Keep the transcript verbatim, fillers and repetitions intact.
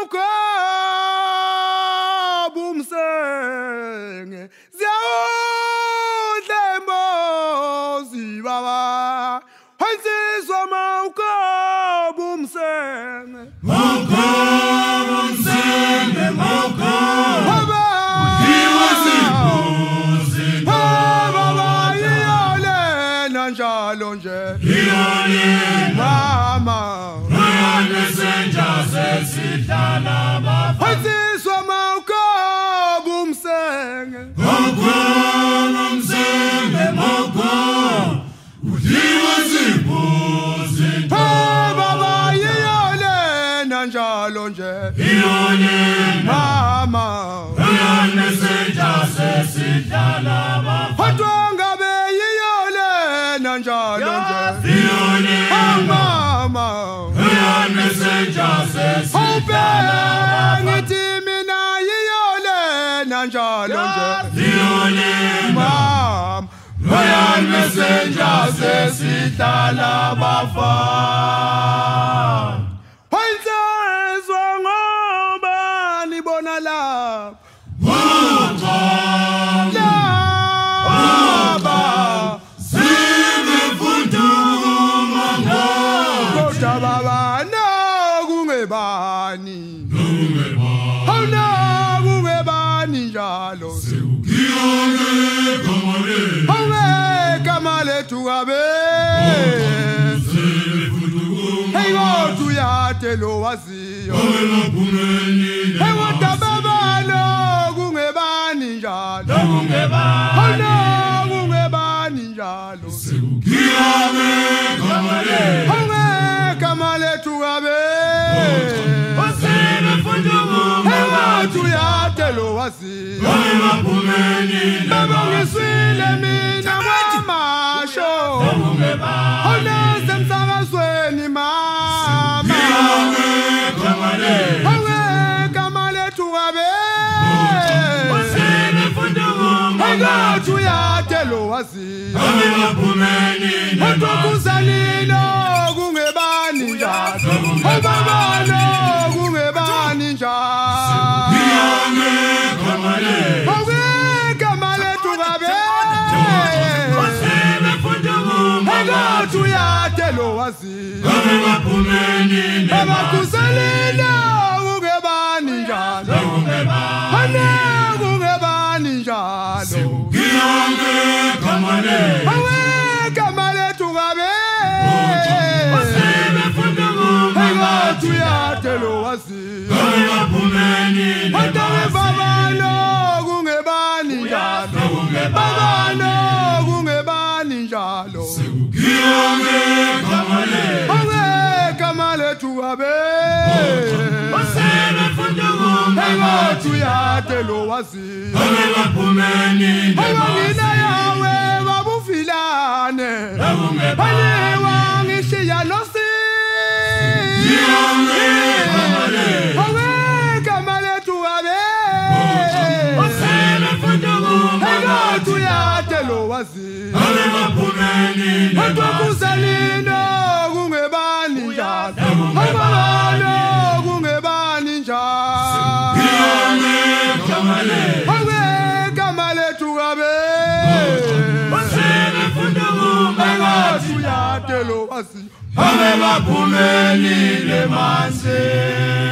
ukabumsenge ziyawudla imbozi baba hansizwa ukabumsenge ukabumsenge ukabumsenge njalo nje iyone mama uyane senja sesidlala bafa hansizwa ukabumsenge ukabumsenge ukabumsenge udiwa zimbuzi baba iyole njalo nje iyone mama uyane senja sesidlala bafa njalo nje iyone mama uyane senja sesidlala ngithi mina iyole njalo nje iyone mama uyane senja sesidlala bafa hansizwa ngoba nibona lapha bani hauna kungebani njalo sekuyone kamale hawe kamale tugabe hey wothu yate lo waziyo hey wotababalo kungebani njalo hauna kungebani njalo sekuyone kamale hawe kamale tugabe tuyatelo wasi baba ngiswile mina kwamasho onese msakazweni mama hawe kamale tugabe hawe tuyatelo wasi otokuzanino kungebani njalo obabalo kungebani njalo hawe kamale tugabe hawe tuyatelo wasi abakuzalina kungebani njalo hane kungebani njalo hawe kamale tugabe hawe tuyatelo wasi Hatawe babano kungebani njalo babano kungebani njalo sekuyone kamale hawe kamale tugabe hawe tuyatelo wasi hawe ngina yawe babufilane hawe wangishiya nosi Otokuzalina kungebani njalo abalo kungebani njalo hawe kamale tugabe tuyatelo wasi Ame baphumeni le manse